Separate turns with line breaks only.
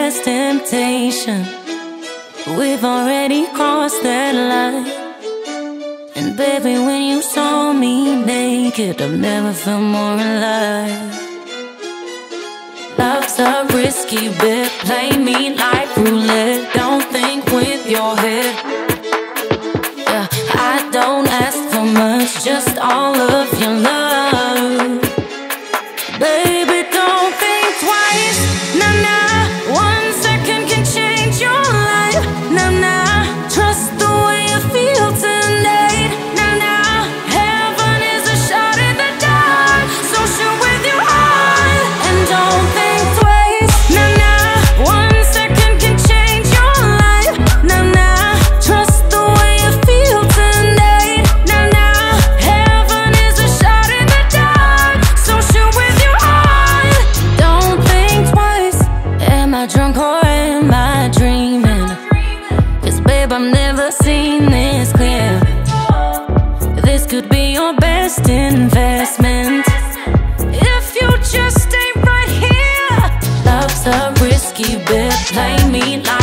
last temptation. We've already crossed that line. And baby, when you saw me naked, I've never felt more alive. Love's a risky bet, play me like roulette. Don't think with your head. Yeah, I don't ask for much, just all of your love. Baby, don't think twice, nah, nah. 1 second can change your life, nah, nah. Trust the way you feel tonight, nah, nah. Heaven is a shot in the dark, so shoot with your heart. And don't think twice, nah, nah. 1 second can change your life, nah, nah. Trust the way you feel tonight, nah, nah. Heaven is a shot in the dark, so shoot with your heart. Don't think twice, am I drunk or am I dreaming? 'Cause babe, I've never seen this clear. This could be your best investment if you just stay right here. Love's a risky bet, play me like